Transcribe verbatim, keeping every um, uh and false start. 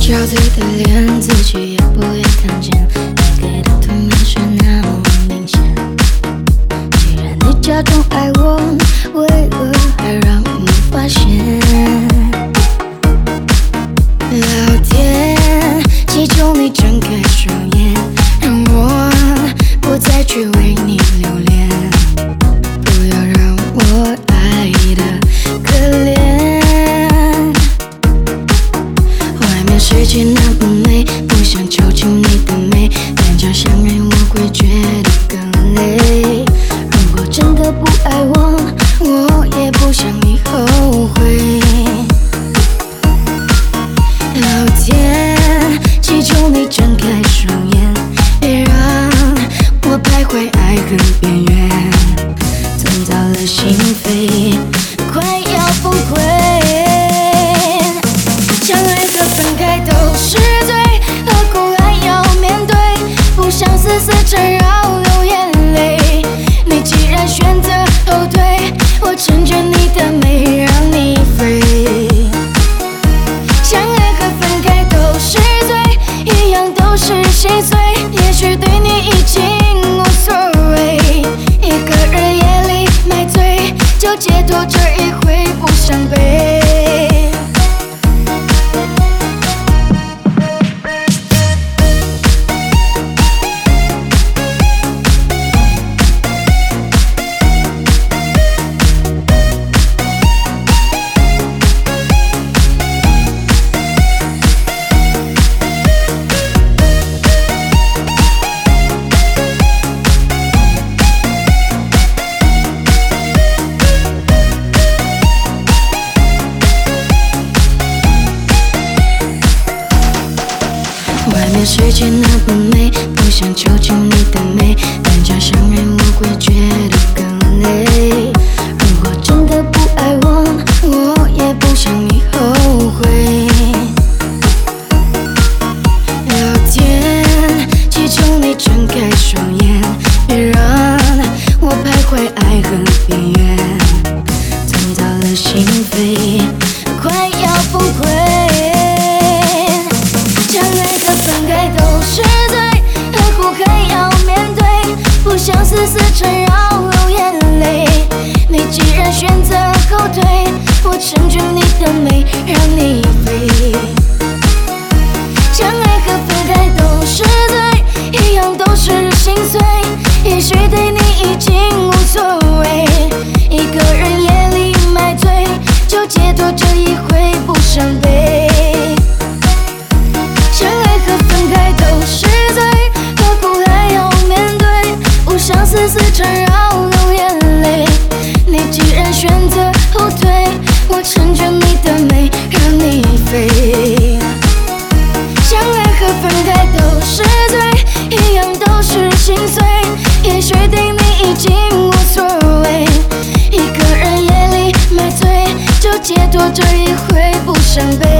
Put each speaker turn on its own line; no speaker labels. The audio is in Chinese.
憔悴的脸，自己也不愿看见，你给的图面是那么明显。既然你假装爱我，为何还让你发现？老天，祈求你睁开双眼，让我不再去为你留恋，不要让我爱的可怜。外面世界那么美，不想囚禁你的美，两家相爱我会觉得更累。如果真的不爱我，我也不想你后悔。老天，祈求你睁开双眼，别让我徘徊爱恨边缘，痛到了心扉，快要崩溃。相爱和分开都是罪，何苦还要面对？不想死死缠绕流眼泪。你既然选择后退，我成全你的美，让你飞。相爱和分开都是罪，一样都是心碎。也许对你已经无所谓，一个人夜里买醉，就解脱这一回不伤悲。外面世界那么美，不想囚禁你的美，两家相爱我会觉得更累。如果真的不爱我，我也不想你后悔。老天，祈求你睁开双眼，别让我徘徊爱恨边缘，痛到了心扉，快要崩溃。相爱和分开都是罪，何苦还要面对？不想死死缠绕流眼泪。你既然选择后退，我成全你的美，让你飞。相爱和分开都是罪，一样都是心碎。也许对你已经无所谓，一个人夜里买醉，就解脱这一回不伤悲。相爱和分开都是罪，何苦还要面对？不想死死缠绕流眼泪。你既然选择后退，我成全你的美，让你飞。相爱和分开都是罪，一样都是心碎。也许对你已经无所谓，一个人夜里买醉，就解脱这一回不伤悲。